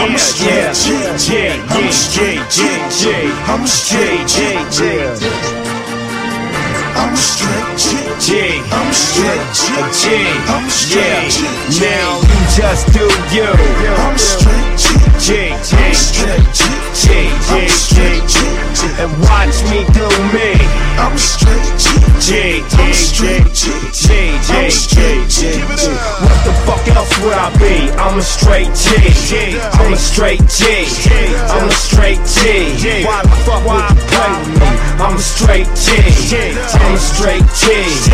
I'm a straight G. I'm a straight G. I'm a straight G. I'm a straight G. I'm a straight G. I'm a straight G. Now you just do you. I'm a straight G. I'm a straight G. And watch me do me. I'm a straight G. I'm a straight G. I'm a straight G. What the fuck else would I be? I'm a straight G. I'm a straight G. I'm a straight G. Why the fuck would you play with me? I'm a straight G. I'm a straight G.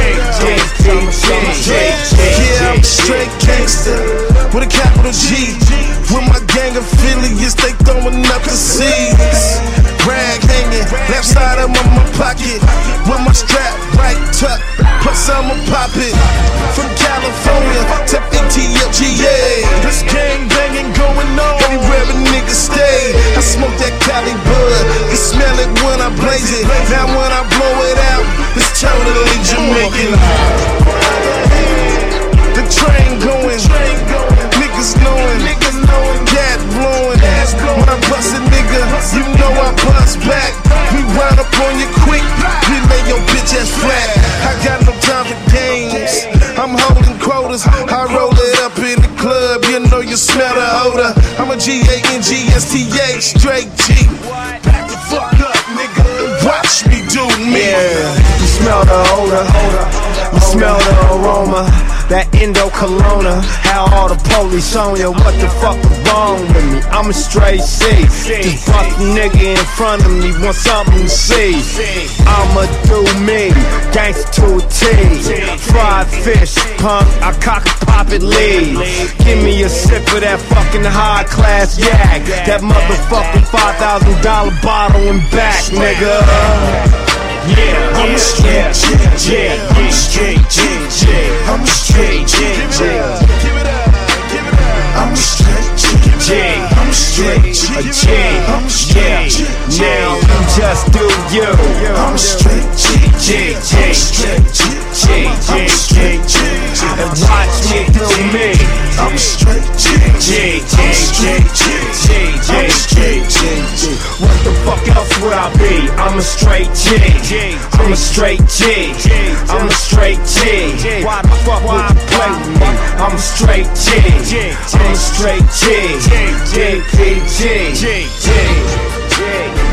Yeah, I'm a straight gangster with a capital G. With my gang affiliates, they throwing up the seeds. Rag hanging, left side of my pocket. With my strap right tucked, plus I'ma pop it. From California to ATLGA, this gang banging going on anywhere a nigga stay. I smoke that Cali bud, you smell it when I blaze it. Now when I blow it out, it's totally Jamaican. The train going, niggas knowing, gas blowing. When I bust a nigga, you know I bust back. We wind up on you quick, we lay your bitch ass flat. I got no time for games, I'm holding quotas. I roll it up in the club, you know you smell the odor. I'm a G-A-N-G-S-T-A, straight G. Back the fuck up, nigga, watch me do me. Yeah, you smell the odor, you smell the aroma, that Indo-Colonna. How all the police on you, what the fuck is wrong with me? I'm a straight C. Just bust a nigga in front of me, want something to see. I'ma do me, gangsta to a T. Fried fish, punk, I cock and pop it, leave. Give me a sip of that fucking high class yak. That motherfucking $5,000 bottle and back, nigga. Yeah, I'm a straight G. I'm a straight G. I'm a straight G. I'm a straight G. I'm a straight G. I'm a straight G. Now you just do you. I'm a straight G. I'm a straight G. I'm a straight G. And watch me do me. I'm a straight G. I'm a straight G. I'm a straight G. What the fuck else would I be? I'm a straight G. I'm a straight G. I'm a straight G. Why the fuck would you play with me? I'm a straight G. I'm a straight G. G.